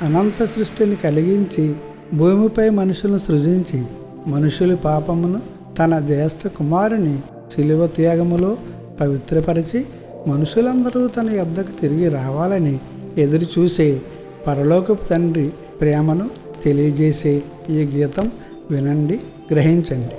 అనంత సృష్టిని కలిగించి భూమిపై మనుషులను సృజించి మనుషుల పాపమును తన జ్యేష్ఠ కుమారుని శిలువ త్యాగములో పవిత్రపరిచి మనుషులందరూ తన యొద్దకు తిరిగి రావాలని ఎదురు చూసే పరలోకపు తండ్రి ప్రేమను తెలియజేసే ఈ గీతం వినండి, గ్రహించండి.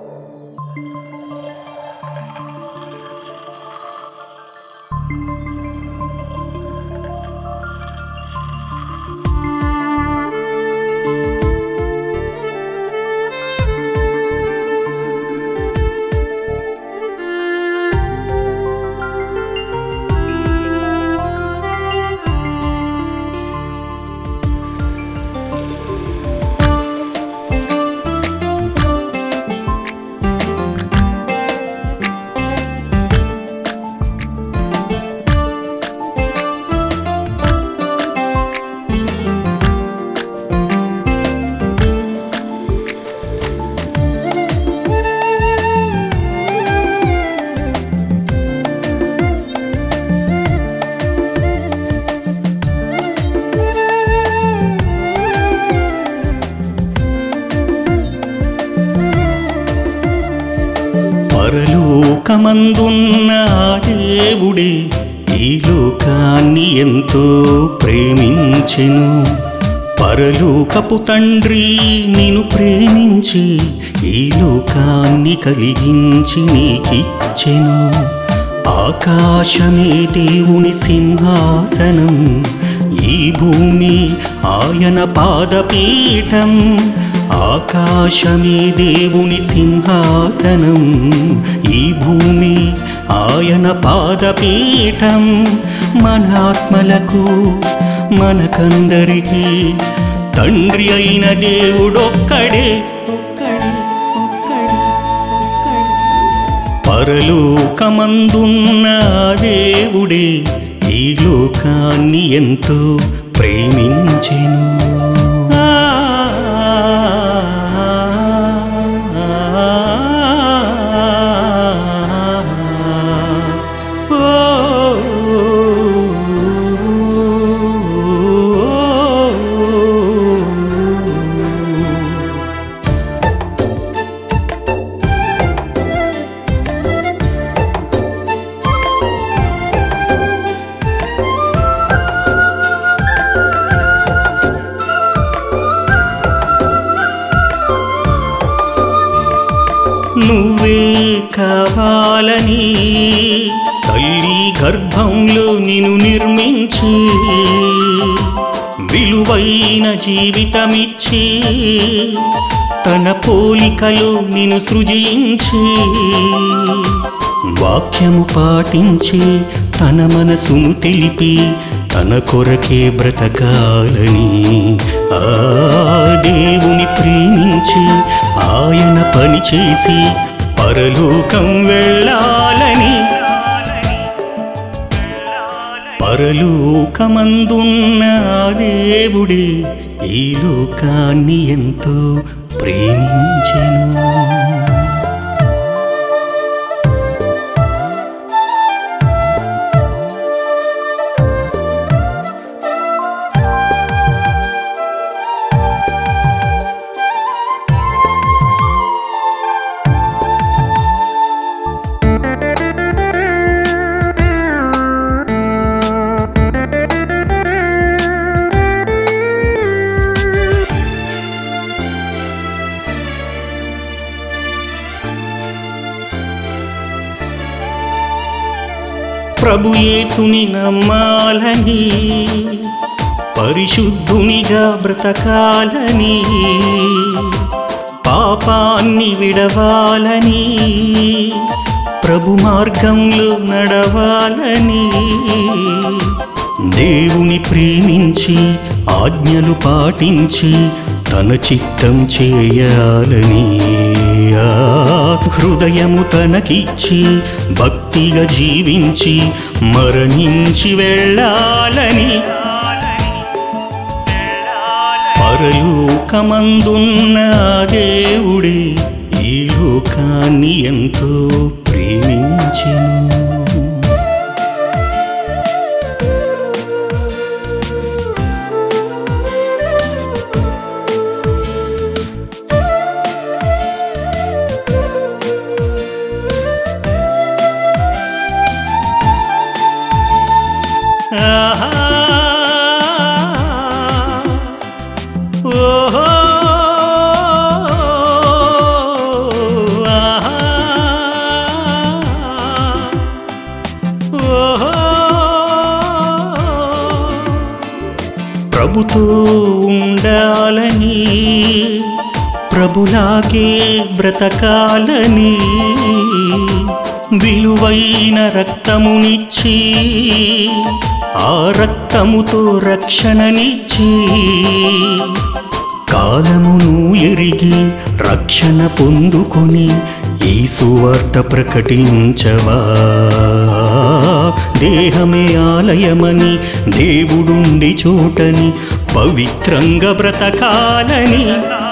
పరలోకమందున్న దేవుడే ఈ లోకాన్ని ఎంతో ప్రేమించెను. పరలోకపు తండ్రి నిన్ను ప్రేమించి ఈ లోకాన్ని కలిగించి నీకిచ్చెను. ఆకాశమే దేవుని సింహాసనం, ఈ భూమి ఆయన పాదపీఠం. ఆకాశమే దేవుని సింహాసనం, ఈ భూమి ఆయన పాదపీఠం. మన ఆత్మలకు మనకందరికీ తండ్రి అయిన దేవుడొక్కడే. పరలోకమందున్న దేవుడే ఈ లోకాన్ని ఎంతో ప్రేమించెను. నువ్వే కావాలని తల్లి గర్భంలో నిన్ను నిర్మించి విలువైన జీవితమిచ్చి తన పోలికలో నిన్ను సృజించి వాక్యము పాటించి తన మనసును తెలిపి తన కొరకే బ్రతకాలని ఆ దేవుని ప్రేమించి ఆయన పని చేసి పరలోకం వెళ్ళాలని. పరలోకమందున్న దేవుడే ఈ లోకాన్ని ఎంతో ప్రేమించెను. ప్రభు యేసుని నమ్మాలని, పరిశుద్ధునిగా బ్రతకాలని, పాపాన్ని విడవాలని, ప్రభు మార్గంలో నడవాలని, దేవుని ప్రేమించి ఆజ్ఞలు పాటించి తన చిత్తం చేయాలని, హృదయము తనకిచ్చి భక్తిగా జీవించి మరణించి వెళ్ళాలని. పరలోకమందున్న దేవుడే ఈ లోకాన్ని ఎంతో ప్రేమించెను. ప్రభుతో ఉండాలని, ప్రభులాగే బ్రతకాలని, విలువైన రక్తమునిచ్చి ఆ రక్తముతో రక్షణనిచ్చి, కాలమును ఎరిగి రక్షణ పొందుకొని ఈ సువార్త ప్రకటించవా. దేహమే ఆలయమని, దేవుడుండి చోటని, పవిత్రంగా బ్రతకాలని,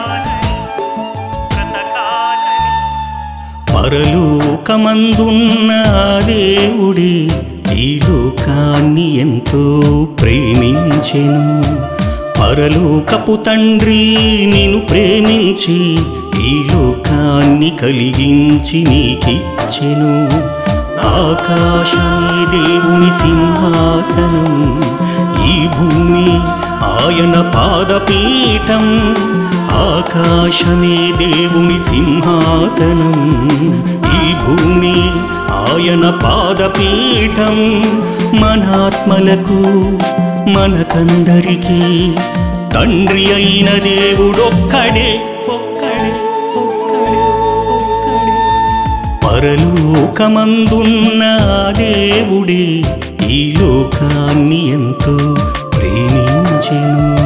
పరలోకమందున్న దేవుడే ఈ లోకాన్ని ఎంతో ప్రేమించెను. పరలోకపు తండ్రి నిన్ను ప్రేమించి ఈ లోకాన్ని కలిగించి నీకిచ్చెను. ఆకాశమే దేవుని సింహాసనం, ఈ భూమి ఆయన పాదపీఠం. ఆకాశమే దేవుని సింహాసనం, ఈ భూమి ఆయన పాదపీఠం. మన ఆత్మలకు మనకందరికీ తండ్రి అయిన దేవుడొక్కడే, ఒక్కడే, ఒక్కడే, ఒక్కడే. పరలోకమందున్న దేవుడే ఈ లోకాన్ని ఎంతో ప్రేమించెను.